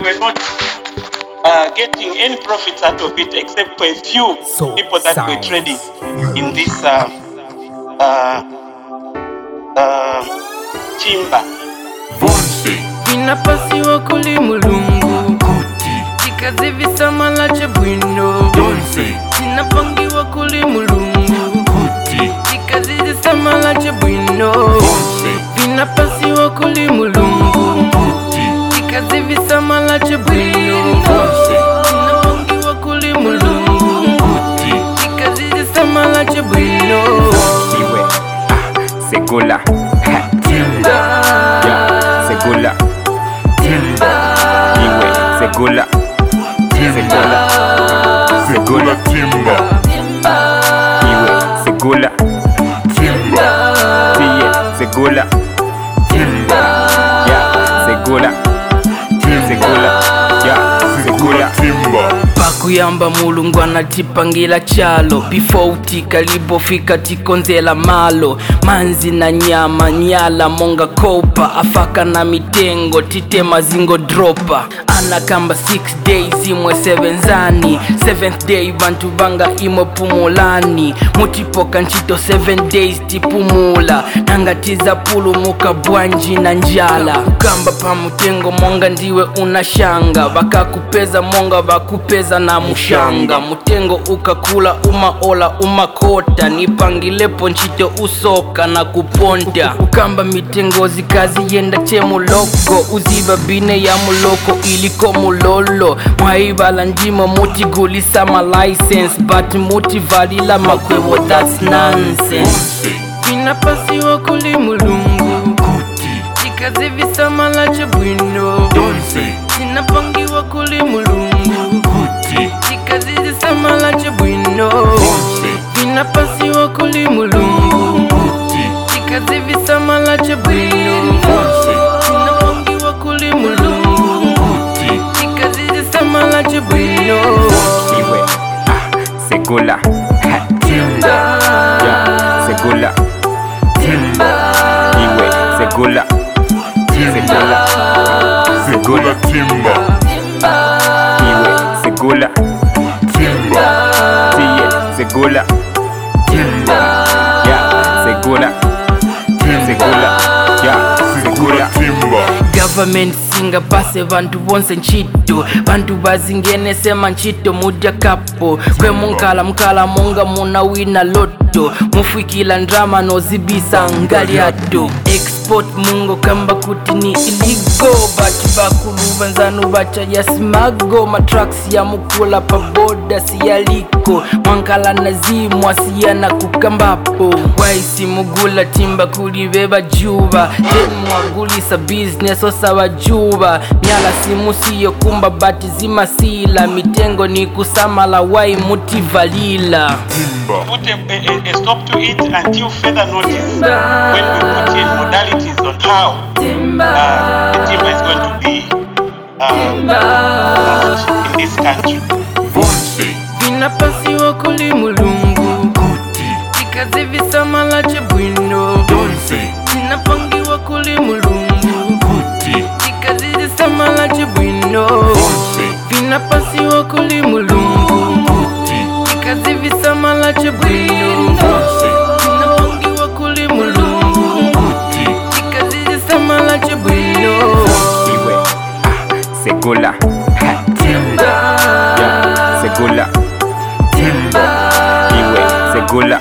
were not getting any profits out of it except for a few people that were trading in this timber. Inapasiwa kuli mulungu Chikazi visama lache bwino Inapangiwa kuli mulungu Chikazi visama lache bwino Inapasiwa kuli mulungu Chikazi visama lache bwino Inapangiwa kuli mulungu Chikazi visama lache bwino Iwe, Segula Segula Iwe, Segula Segula Timba Iwe, Segula Tiye, Segula Segula Segula Timba Pakuyamba mulungu anatipangira chalo Before utika libofika tikonzela malo Manzi na nyama nyala monga kopa Afaka na mitengo titema zingo dropa Anakamba 6 days imwe 7 zani 7th day bantu banga imwe pumulani Mutipoka nchito 7 days tipumula Nangatiza pulu muka bwanji na njala Ukamba pa mutengo monga ndiwe unashanga Baka kupeza monga bakupeza na mushanga Mutengo ukakula umaola umakota Nipangilepo nchito usoka na kuponda Ukamba mitengo zikazi yenda chemu loko Uziba bine ya muloko iliko mulolo Mwaibala njima muti gulisa ma license But muti valila makwewo that's nonsense Inapasiwa kuli mulungu Chikazi visama lache bwino Inapangiwa kuli mulungu Chikazi visama lache bwino Inapasiwa kuli mulungu Chikazi visama lache bwino Inapangiwa kuli mulungu Chikazi visama lache bwino Iwe, Segula Segula Iwe, Segula Segula Timba Iwe, Segula Tiye, Segula Segula Timba Government singa pase bantu bonse nchito Bantu bazingene sema nchito mudia kapo Kwe mukala monga muna wina loto Mufikila ndrama no zibisa ngali ato Export mungo kamba kuti ni iligo Bati bakulu wenzanu bacha ya smago Matraks ya mukula pa boda siya liko Mwankala nazimwa siya na kukambapo Waisi mugula timba kulibeba juba Temu wagulisa business osa wajuba Nyala simu siyo kumba bati zima sila Mitengo ni kusamala wai mutivalila Put a stop to it until further notice when we put in modalities on how the timber is going to be launched in this country. Inapasiwa kuli mulungu Chikazi visama lache bwino Inapangiwa kuli mulungu Chikazi visama lache bwino Inapasiwa kuli mulungu Chikazi visama lache bwino Inapangiwa kuli mulungu Chikazi visama lache bwino Iwe, Segula Segula Iwe, Segula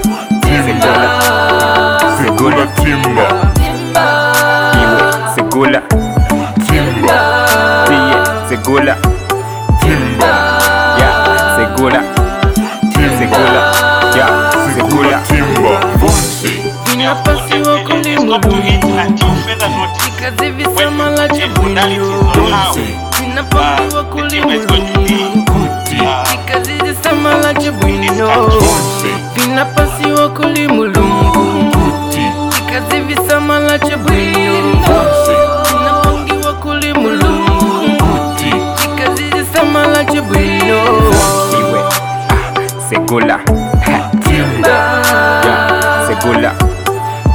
Segula Timba Iwe, Segula Tiye, Segula Segula Segula Timba Inapasiwa kuli Stop to it mulungu until further notice Chikazi when visama we lache put in modalities on how Inapangiwa the kuli timber is going to mulungu be Chikazi visama lache this bwino country. Inapasiwa kuli mulungu Chikazi visama lache bwino Inapangiwa kuli mulungu Chikazi visama lache bwino Iwe, Segula Segula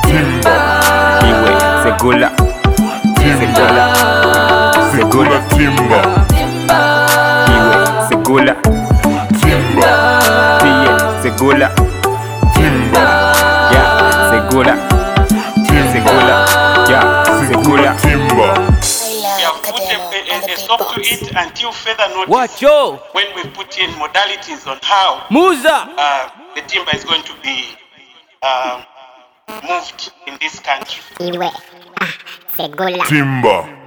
Iwe, Segula Segula Timba timba. Iwe Segula Timba. Tiye Segula Timba. Ya Segula Segula Ya Segula Timba. We have put a stop to it until further notice. What yo? When we put in modalities on how Muza. the timber is going to be moved in this country. Iwe Segula Timba.